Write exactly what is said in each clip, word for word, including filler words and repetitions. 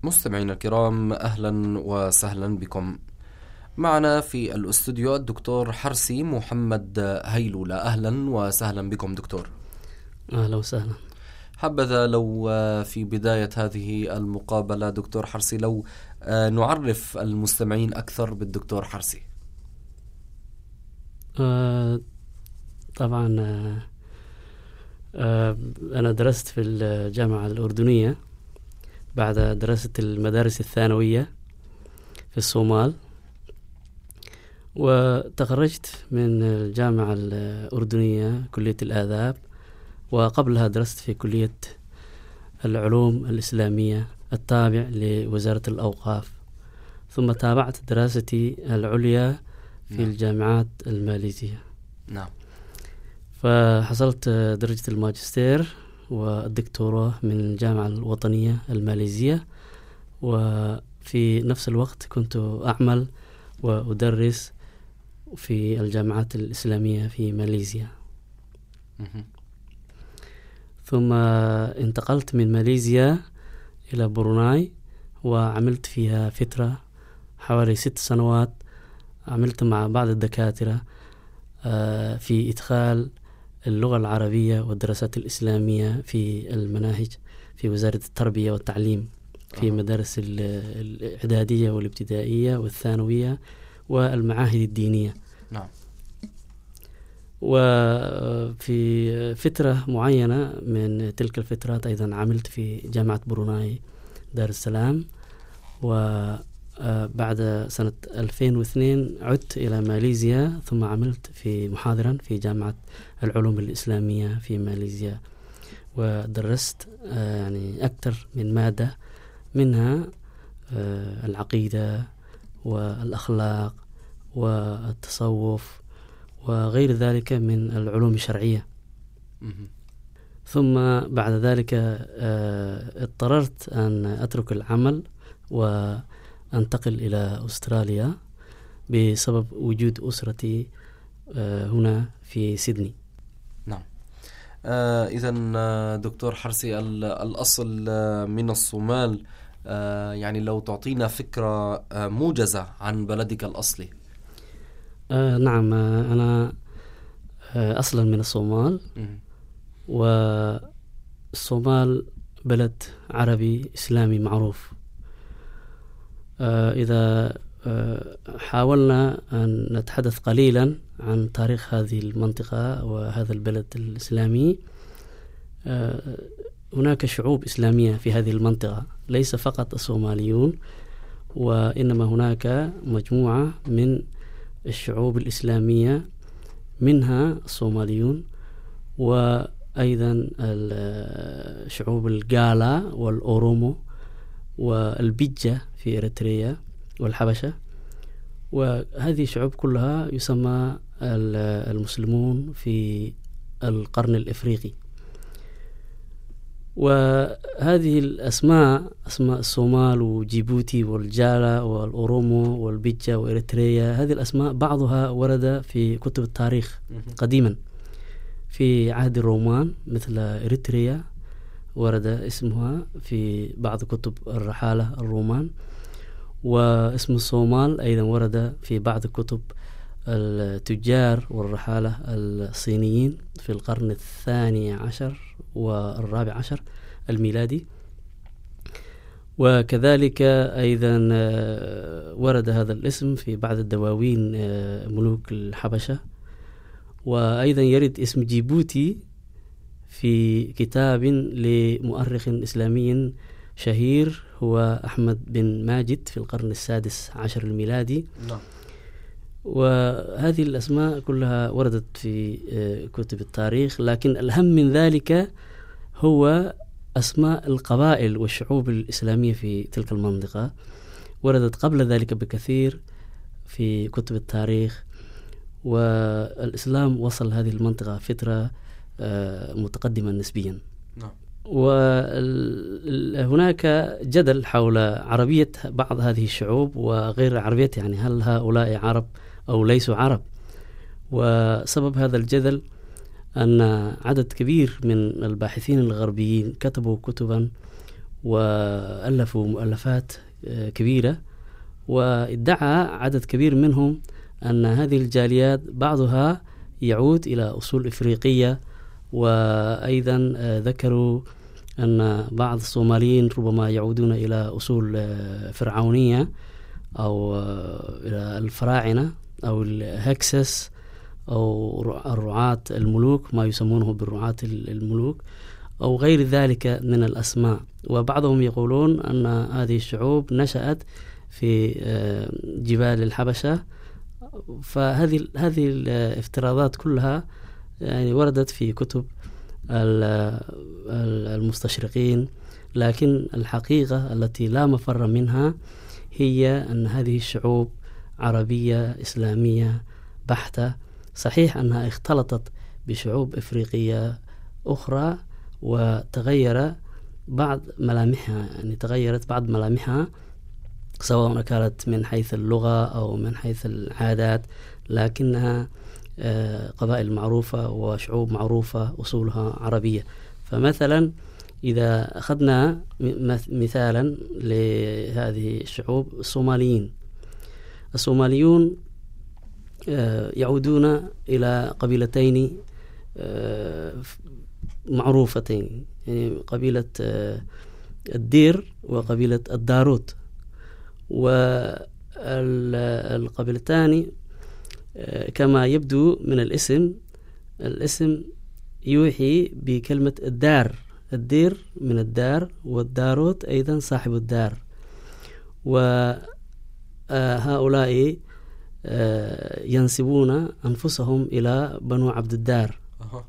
مستمعينا الكرام، أهلا وسهلا بكم. معنا في الأستوديو الدكتور حرسي محمد هيلولة. أهلا وسهلا بكم دكتور. أهلا وسهلا. حبذا لو في بداية هذه المقابلة دكتور حرسي لو نعرف المستمعين أكثر بالدكتور حرسي. آه طبعا آه آه أنا درست في الجامعة الأردنية بعد دراسة المدارس الثانوية في الصومال، وتخرجت من الجامعة الأردنية كلية الآداب، وقبلها درست في كلية العلوم الإسلامية التابع لوزارة الأوقاف، ثم تابعت دراستي العليا في نعم. الجامعات الماليزية. نعم. فحصلت درجة الماجستير والدكتوراه من الجامعة الوطنية الماليزية، وفي نفس الوقت كنت أعمل وأدرس في الجامعات الإسلامية في ماليزيا. ثم انتقلت من ماليزيا إلى بروناي، وعملت فيها فترة حوالي ست سنوات. عملت مع بعض الدكاترة في إدخال اللغة العربية والدراسات الإسلامية في المناهج في وزارة التربية والتعليم في مدارس الإعدادية والابتدائية والثانوية والمعاهد الدينية. نعم. وفي فترة معينة من تلك الفترات أيضا عملت في جامعة بروناي دار السلام، وبعد سنة ألفين واثنين عدت إلى ماليزيا، ثم عملت في محاضرا في جامعة العلوم الإسلامية في ماليزيا، ودرست يعني أكثر من مادة، منها العقيدة والأخلاق والتصوف وغير ذلك من العلوم الشرعية. ثم بعد ذلك اضطررت أن أترك العمل وأنتقل إلى أستراليا بسبب وجود أسرتي هنا في سيدني. نعم. آه إذن دكتور حرسي، الأصل من الصومال، آه يعني لو تعطينا فكرة آه موجزة عن بلدك الأصلي. آه نعم، آه أنا آه أصلا من الصومال، والصومال بلد عربي إسلامي معروف. آه إذا آه حاولنا أن نتحدث قليلا عن تاريخ هذه المنطقة وهذا البلد الإسلامي، آه هناك شعوب إسلامية في هذه المنطقة، ليس فقط الصوماليون، وإنما هناك مجموعة من الشعوب الإسلامية، منها الصوماليون وأيضا الشعوب الغالا والأورومو والبيجة في إريتريا والحبشة، وهذه الشعوب كلها يسمى المسلمون في القرن الإفريقي. وهذه الأسماء، أسماء الصومال وجيبوتي والجالة والأورومو والبيجة وإريتريا، هذه الأسماء بعضها ورد في كتب التاريخ قديما في عهد الرومان، مثل إريتريا ورد اسمها في بعض كتب الرحالة الرومان، واسم الصومال أيضا ورد في بعض كتب التجار والرحالة الصينيين في القرن الثاني عشر والرابع عشر الميلادي. وكذلك أيضا ورد هذا الاسم في بعض الدواوين ملوك الحبشة، وأيضا يرد اسم جيبوتي في كتاب لمؤرخ إسلامي شهير هو أحمد بن ماجد في القرن السادس عشر الميلادي. نعم. وهذه الأسماء كلها وردت في كتب التاريخ، لكن الأهم من ذلك هو أسماء القبائل والشعوب الإسلامية في تلك المنطقة، وردت قبل ذلك بكثير في كتب التاريخ. والإسلام وصل هذه المنطقة فترة متقدمة نسبيا. نعم. وهناك جدل حول عربية بعض هذه الشعوب وغير عربية، يعني هل هؤلاء عرب أو ليسوا عرب. وسبب هذا الجدل أن عدد كبير من الباحثين الغربيين كتبوا كتبا وألفوا مؤلفات كبيرة، وادعى عدد كبير منهم أن هذه الجاليات بعضها يعود إلى أصول إفريقية، وأيضا ذكروا أن بعض الصوماليين ربما يعودون إلى أصول فرعونية أو إلى الفراعنة أو الهكسس أو الرعاة الملوك، ما يسمونه بالرعاة الملوك أو غير ذلك من الأسماء. وبعضهم يقولون أن هذه الشعوب نشأت في جبال الحبشة. فهذه هذه الافتراضات كلها يعني وردت في كتب المستشرقين، لكن الحقيقة التي لا مفر منها هي أن هذه الشعوب عربية إسلامية بحتة. صحيح أنها اختلطت بشعوب إفريقية أخرى وتغير بعض ملامحها، يعني تغيرت بعض ملامحها سواء كانت من حيث اللغة أو من حيث العادات، لكنها قبائل معروفة وشعوب معروفة أصولها عربية. فمثلا إذا أخذنا مثالا لهذه الشعوب، الصوماليين الصوماليون يعودون إلى قبيلتين معروفتين، يعني قبيلة الدير وقبيلة الداروت. والقبيلتان كما يبدو من الاسم الاسم يوحي بكلمة الدار، الدير من الدار، والداروت أيضا صاحب الدار. وهؤلاء ينسبون أنفسهم إلى بنو عبد الدار.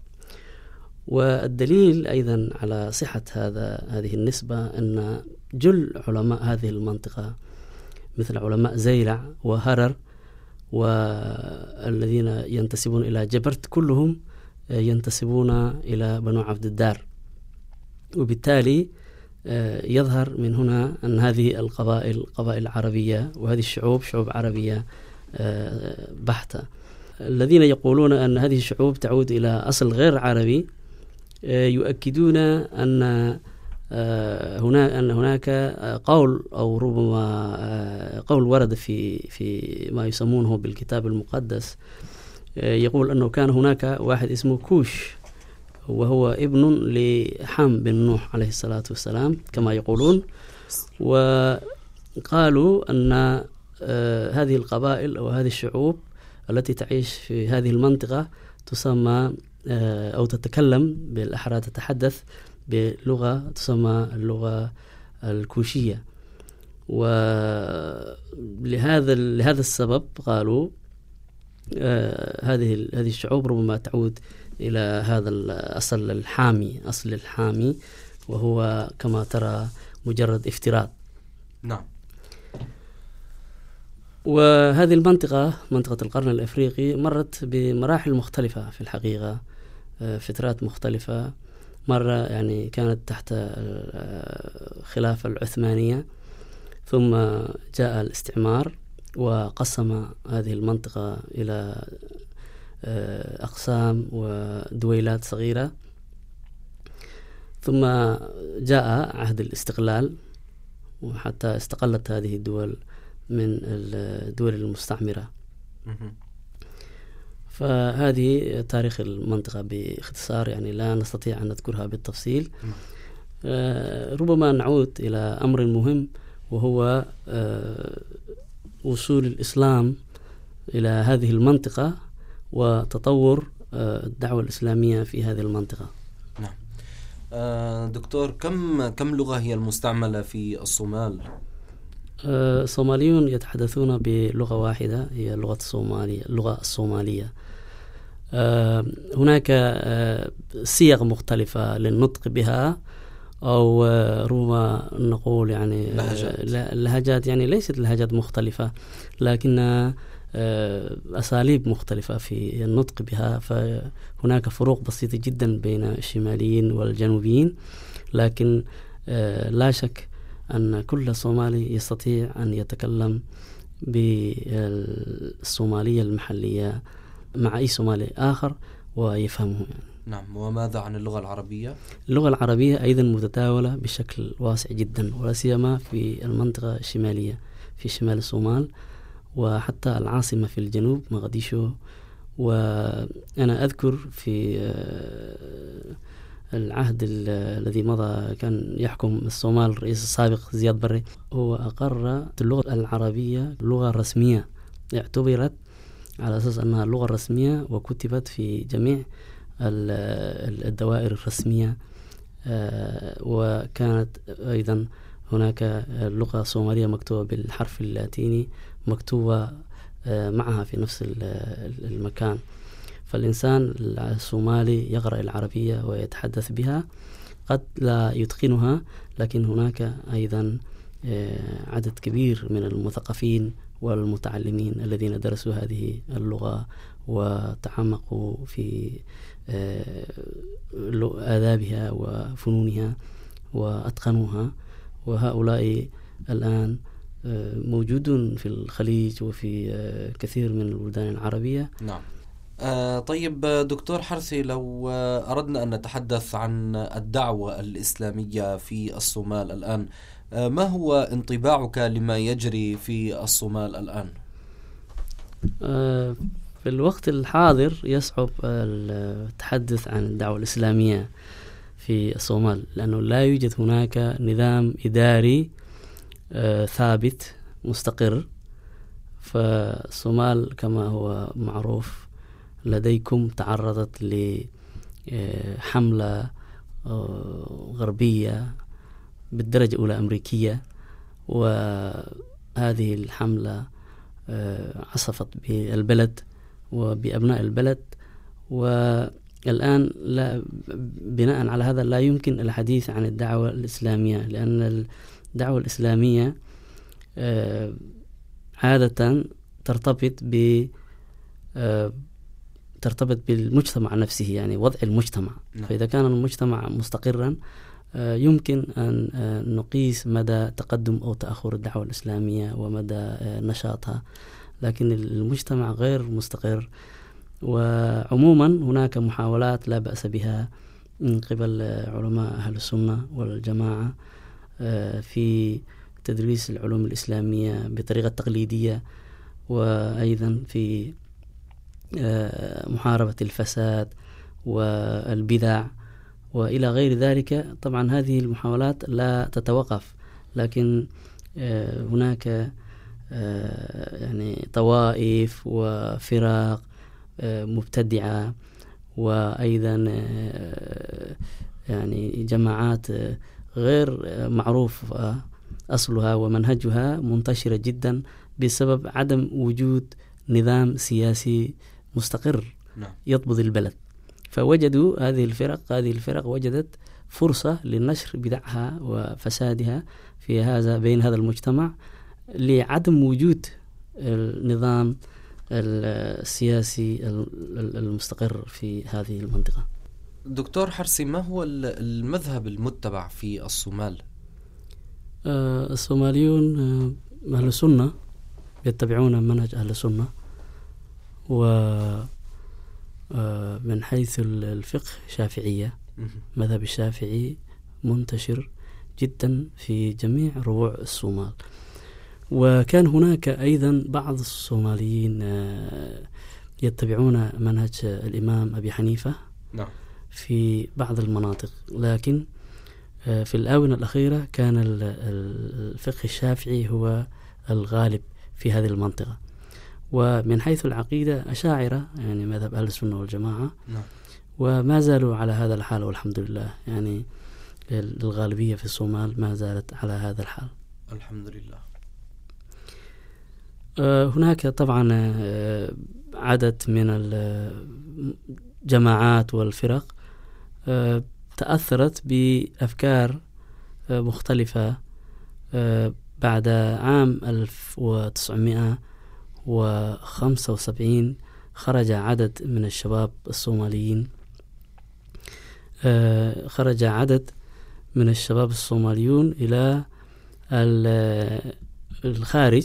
والدليل أيضا على صحة هذا هذه النسبة أن جل علماء هذه المنطقة مثل علماء زيلع وهرر والذين ينتسبون إلى جبرت كلهم ينتسبون إلى بنو عبد الدار. وبالتالي يظهر من هنا أن هذه القبائل قبائل عربية، وهذه الشعوب شعوب عربية بحتة. الذين يقولون أن هذه الشعوب تعود إلى أصل غير عربي يؤكدون أن هناك أن هناك قول أو ربما قول ورد في في ما يسمونه بالكتاب المقدس، يقول أنه كان هناك واحد اسمه كوش، وهو ابن لحام بن نوح عليه الصلاة والسلام كما يقولون. وقالوا أن هذه القبائل أو هذه الشعوب التي تعيش في هذه المنطقة تسمى أو تتكلم بالأحرى تتحدث بلغة تسمى اللغة الكوشية. ولهذا لهذا السبب قالوا هذه هذه الشعوب ربما تعود إلى هذا الأصل الحامي أصل الحامي وهو كما ترى مجرد افتراض. نعم. وهذه المنطقة منطقة القرن الأفريقي مرت بمراحل مختلفة في الحقيقة، فترات مختلفة. مرة يعني كانت تحت الخلافة العثمانية، ثم جاء الاستعمار وقسم هذه المنطقة إلى أقسام ودويلات صغيرة، ثم جاء عهد الاستقلال وحتى استقلت هذه الدول من الدول المستعمرة. فهذه تاريخ المنطقة باختصار، يعني لا نستطيع أن نذكرها بالتفصيل. آه ربما نعود إلى أمر مهم وهو آه وصول الإسلام إلى هذه المنطقة وتطور آه الدعوة الإسلامية في هذه المنطقة. نعم. آه دكتور، كم كم لغة هي المستعملة في الصومال؟ الصوماليون آه يتحدثون بلغة واحدة هي اللغة الصومالية اللغة الصومالية. آه هناك آه صيغ مختلفة للنطق بها، أو آه ربما نقول يعني لهجات. لهجات يعني ليست لهجات مختلفة، لكن آه أساليب مختلفة في النطق بها. فهناك فروق بسيطة جدا بين الشماليين والجنوبيين، لكن آه لا شك أن كل صومالي يستطيع أن يتكلم بالصومالية المحلية مع أي صومالي آخر ويفهمه يعني. نعم. وماذا عن اللغة العربية؟ اللغة العربية أيضا متداولة بشكل واسع جدا، ولا سيما في المنطقة الشمالية في شمال الصومال، وحتى العاصمة في الجنوب مقديشو. وأنا أذكر في العهد الذي مضى كان يحكم الصومال الرئيس السابق زياد بري، هو أقر اللغة العربية لغة رسمية، اعتبرت على أساس أنها اللغة الرسمية وكتبت في جميع الدوائر الرسمية. وكانت أيضا هناك اللغة الصومالية مكتوبة بالحرف اللاتيني مكتوبة معها في نفس المكان. فالإنسان الصومالي يقرأ العربية ويتحدث بها، قد لا يتقنها، لكن هناك أيضا عدد كبير من المثقفين والمتعلمين الذين درسوا هذه اللغة وتعمقوا في آدابها وفنونها وأتقنوها، وهؤلاء الآن موجودون في الخليج وفي كثير من البلدان العربية. نعم. آه طيب دكتور حرثي، لو آه أردنا أن نتحدث عن الدعوة الإسلامية في الصومال الآن، آه ما هو انطباعك لما يجري في الصومال الآن؟ آه في الوقت الحاضر يصعب التحدث عن الدعوة الإسلامية في الصومال، لأنه لا يوجد هناك نظام إداري آه ثابت مستقر. فالصومال كما هو معروف لديكم تعرضت لحملة غربية بالدرجة الأولى أمريكية، وهذه الحملة عصفت بالبلد وبأبناء البلد، والآن لا بناء على هذا لا يمكن الحديث عن الدعوة الإسلامية، لأن الدعوة الإسلامية عادة ترتبط ب ترتبط بالمجتمع نفسه، يعني وضع المجتمع. نعم. فإذا كان المجتمع مستقرا يمكن أن نقيس مدى تقدم أو تأخر الدعوة الإسلامية ومدى نشاطها، لكن المجتمع غير مستقر. وعموما هناك محاولات لا بأس بها من قبل علماء أهل السنة والجماعة في تدريس العلوم الإسلامية بطريقة تقليدية، وأيضا في محاربة الفساد والبدع وإلى غير ذلك. طبعا هذه المحاولات لا تتوقف، لكن هناك يعني طوائف وفرق مبتدعة، وأيضا يعني جماعات غير معروف أصلها ومنهجها منتشرة جدا بسبب عدم وجود نظام سياسي مستقر يضبط البلد. فوجدوا هذه الفرق هذه الفرق وجدت فرصة لنشر بدعها وفسادها في هذا بين هذا المجتمع لعدم وجود النظام السياسي المستقر في هذه المنطقة. دكتور حرسي، ما هو المذهب المتبع في الصومال؟ آه الصوماليون آه أهل السنة، يتبعون منهج أهل السنة، ومن حيث الفقه شافعية. مذهب الشافعي منتشر جدا في جميع ربوع الصومال. وكان هناك أيضا بعض الصوماليين يتبعون منهج الإمام أبي حنيفة في بعض المناطق، لكن في الآونة الأخيرة كان الفقه الشافعي هو الغالب في هذه المنطقة. ومن حيث العقيدة أشاعرة، يعني مذهب أهل السنة والجماعة، نعم. وما زالوا على هذا الحال والحمد لله، يعني الغالبية في الصومال ما زالت على هذا الحال الحمد لله. هناك طبعا عدد من الجماعات والفرق تأثرت بأفكار مختلفة. بعد عام ألف وتسعمائة وخمسة وسبعين خرج عدد من الشباب الصوماليين خرج عدد من الشباب الصوماليون إلى الخارج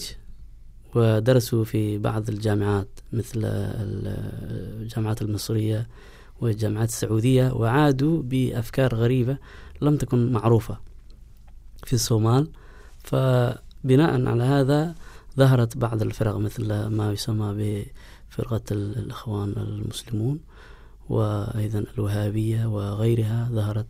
ودرسوا في بعض الجامعات مثل الجامعات المصرية والجامعات السعودية، وعادوا بأفكار غريبة لم تكن معروفة في الصومال. فبناء على هذا ظهرت بعض الفرق مثل ما يسمى بفرقة الإخوان المسلمون، وأيضا الوهابية وغيرها ظهرت.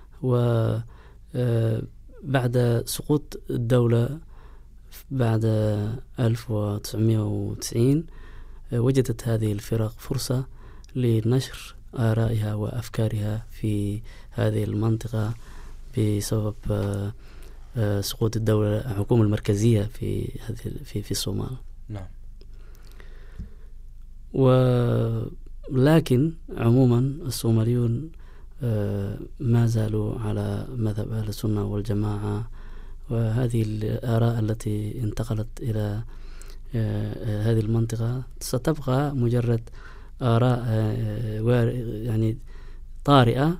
وبعد سقوط الدولة بعد ألف وتسعمائة وتسعين وجدت هذه الفرق فرصة لنشر آرائها وأفكارها في هذه المنطقة بسبب سقوط الدولة الحكومة المركزية في في في الصومال. نعم. ولكن عموما الصوماليون ما زالوا على مذهب أهل السنة والجماعة، وهذه الآراء التي انتقلت إلى هذه المنطقة ستبقى مجرد آراء يعني طارئة،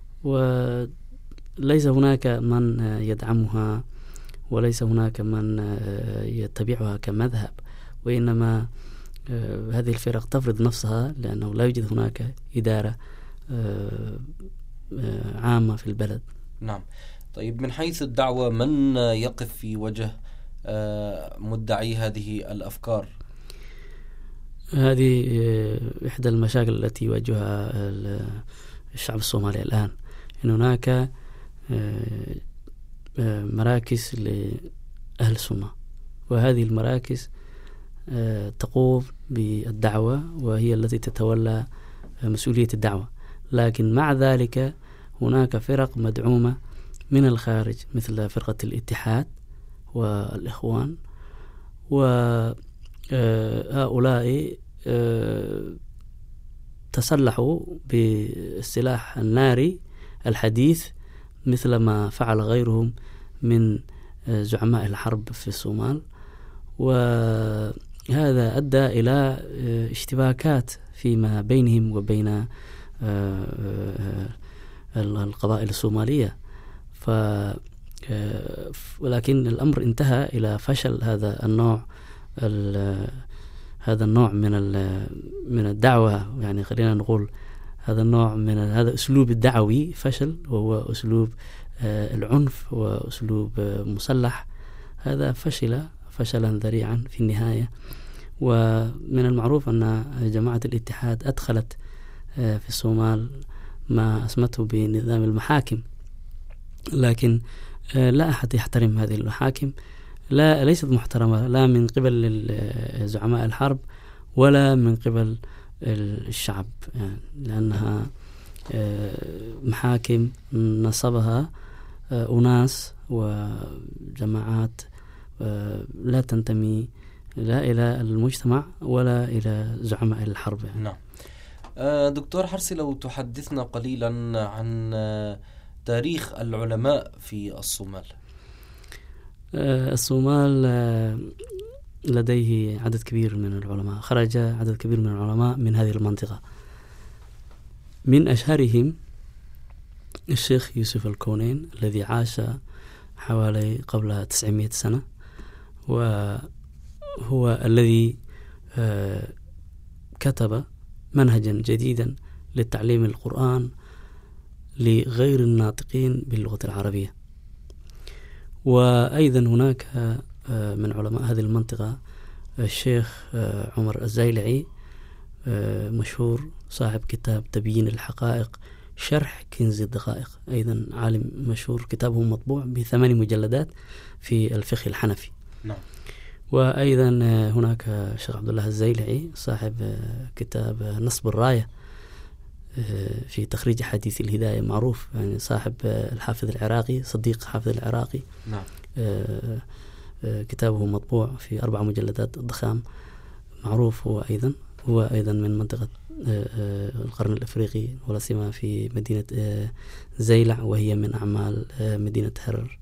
وليس هناك من يدعمها وليس هناك من يتبعها كمذهب، وإنما هذه الفرق تفرض نفسها لأنه لا يوجد هناك إدارة عامة في البلد. نعم. طيب، من حيث الدعوة من يقف في وجه مدعي هذه الأفكار؟ هذه إحدى المشاكل التي يواجهها الشعب الصومالي الآن، إن هناك مراكز لأهل السنة، وهذه المراكز تقوم بالدعوة وهي التي تتولى مسؤولية الدعوة، لكن مع ذلك هناك فرق مدعومة من الخارج مثل فرقة الاتحاد والإخوان، وهؤلاء تسلحوا بالسلاح الناري الحديث مثل ما فعل غيرهم من زعماء الحرب في الصومال، وهذا أدى إلى اشتباكات فيما بينهم وبين القبائل الصومالية. ف ولكن الأمر انتهى إلى فشل هذا النوع هذا النوع من من الدعوة، يعني خلينا نقول هذا النوع من هذا أسلوب الدعوي فشل، وهو أسلوب العنف وأسلوب مسلح. هذا فشل فشلا ذريعا في النهاية. ومن المعروف أن جماعة الاتحاد أدخلت في الصومال ما أسمته بنظام المحاكم، لكن لا أحد يحترم هذه المحاكم، لا ليست محترمة لا من قبل زعماء الحرب ولا من قبل الشعب، يعني لأنها محاكم نصبها أناس وجماعات لا تنتمي لا إلى المجتمع ولا إلى زعماء الحرب. يعني. نعم. دكتور حرسي، لو تحدثنا قليلا عن تاريخ العلماء في الصومال. الصومال لديه عدد كبير من العلماء، خرج عدد كبير من العلماء من هذه المنطقة، من أشهرهم الشيخ يوسف الكونين الذي عاش حوالي قبل تسعمائة سنة، وهو الذي كتب منهجا جديدا للتعليم القرآن لغير الناطقين باللغة العربية. وأيضا هناك من علماء هذه المنطقة الشيخ عمر الزيلعي، مشهور صاحب كتاب تبيين الحقائق شرح كنز الدقائق، أيضا عالم مشهور، كتابه مطبوع بثمان مجلدات في الفقه الحنفي. نعم. وأيضا هناك الشيخ عبد الله الزيلعي صاحب كتاب نصب الراية في تخريج حديث الهداية، معروف، يعني صاحب الحافظ العراقي، صديق حافظ العراقي. نعم. كتابه مطبوع في أربع مجلدات ضخام، معروف. هو أيضا هو أيضا من منطقة القرن الأفريقي، ولا سيما في مدينة زيلع، وهي من أعمال مدينة هرر.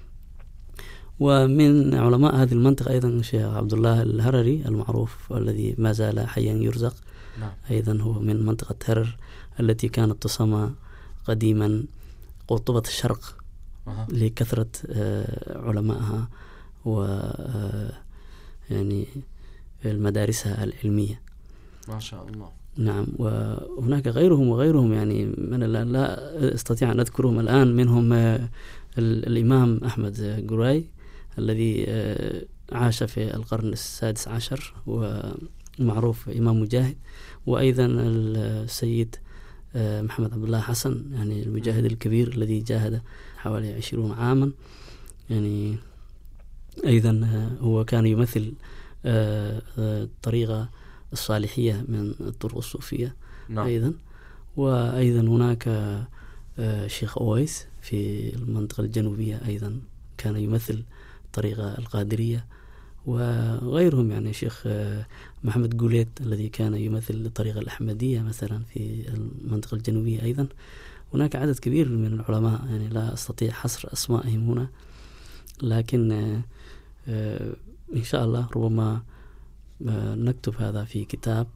ومن علماء هذه المنطقة أيضا الشيخ عبد الله الهرري المعروف، والذي ما زال حيا يرزق. نعم. أيضا هو من منطقة هرر التي كانت تسمى قديما قطبة الشرق أه. لكثرة علمائها و يعني المدارسها العلمية. ما شاء الله. نعم، وهناك غيرهم وغيرهم، يعني من لا أستطيع أن أذكرهم الآن. منهم الإمام أحمد قراي الذي عاش في القرن السادس عشر ومعروف إمام مجاهد، وأيضا السيد محمد عبد الله حسن، يعني المجاهد الكبير الذي جاهد حوالي عشرون عاما، يعني أيضا هو كان يمثل الطريقة الصالحية من الطرق الصوفية. نعم. أيضا وأيضا هناك شيخ أويس في المنطقة الجنوبية، أيضا كان يمثل الطريقة القادرية، وغيرهم، يعني شيخ محمد قوليت الذي كان يمثل الطريقة الأحمدية مثلا في المنطقة الجنوبية. أيضا هناك عدد كبير من العلماء، يعني لا أستطيع حصر أسمائهم هنا، لكن إن شاء الله ربما نكتب هذا في كتاب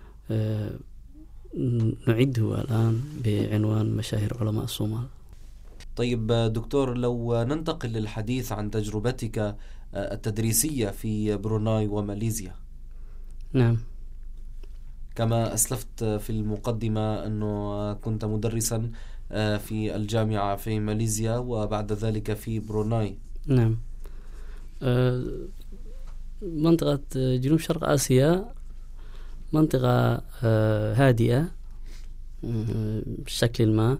نعده الآن بعنوان مشاهير علماء الصومال. طيب دكتور، لو ننتقل للحديث عن تجربتك التدريسية في بروناي وماليزيا. نعم. كما أسلفت في المقدمة أنه كنت مدرسا في الجامعة في ماليزيا وبعد ذلك في بروناي. نعم. منطقة جنوب شرق آسيا منطقة هادئة بشكل ما،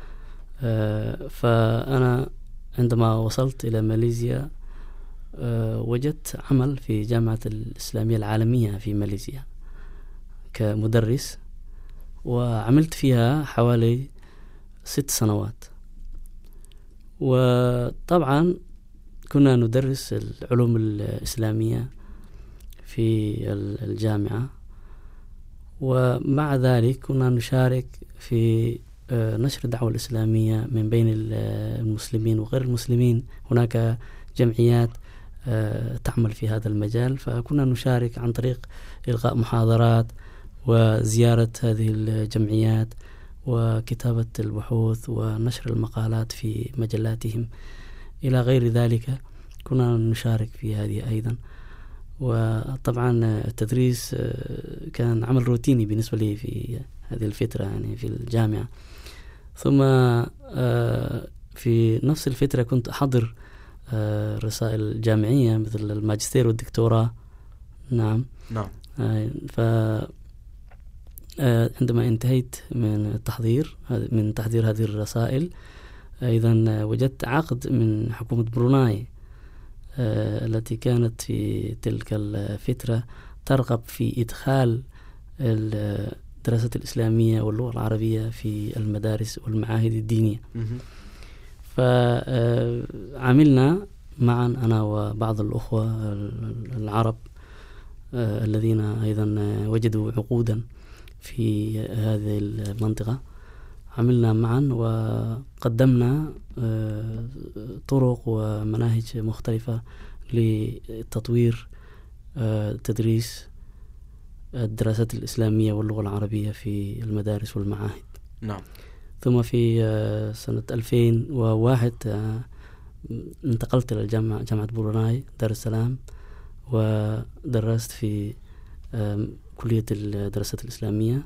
فأنا عندما وصلت إلى ماليزيا وجدت عمل في جامعة الإسلامية العالمية في ماليزيا كمدرس، وعملت فيها حوالي ست سنوات. وطبعا كنا ندرس العلوم الإسلامية في الجامعة، ومع ذلك كنا نشارك في نشر الدعوة الإسلامية من بين المسلمين وغير المسلمين. هناك جمعيات تعمل في هذا المجال، فكنا نشارك عن طريق إلقاء محاضرات وزيارة هذه الجمعيات وكتابة البحوث ونشر المقالات في مجلاتهم إلى غير ذلك. كنا نشارك في هذه أيضا. وطبعا التدريس كان عمل روتيني بالنسبة لي في هذه الفترة، يعني في الجامعة. ثم في نفس الفترة كنت أحضر رسائل جامعية مثل الماجستير والدكتوراه. نعم. نعم. ف عندما انتهيت من التحضير من تحضير هذه الرسائل، أيضا وجدت عقد من حكومة بروناي التي كانت في تلك الفترة ترغب في إدخال الدراسات الإسلامية واللغة العربية في المدارس والمعاهد الدينية. فعملنا معا أنا وبعض الأخوة العرب الذين أيضا وجدوا عقودا في هذه المنطقة، عملنا معا وقدمنا طرق ومناهج مختلفة لتطوير تدريس الدراسات الإسلامية واللغة العربية في المدارس والمعاهد. نعم. ثم في سنة ألفين وواحد انتقلت إلى الجامعة جامعة بروناي دار السلام، ودرست في كلية الدراسات الإسلامية.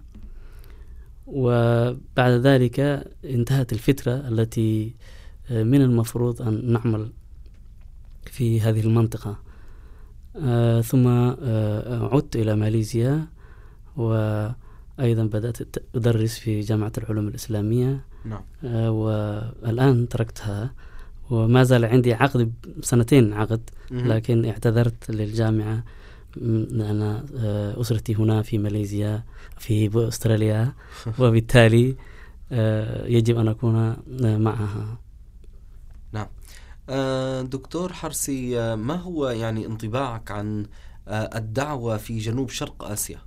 وبعد ذلك انتهت الفترة التي من المفروض أن نعمل في هذه المنطقة. ثم عدت إلى ماليزيا، وأيضا بدأت أدرس في جامعة العلوم الإسلامية. نعم. والآن تركتها، وما زال عندي عقد سنتين عقد، لكن اعتذرت للجامعة لأن أسرتي هنا في ماليزيا في أستراليا، وبالتالي يجب أن أكون معها. نعم. دكتور حرسي، ما هو يعني انطباعك عن الدعوة في جنوب شرق آسيا؟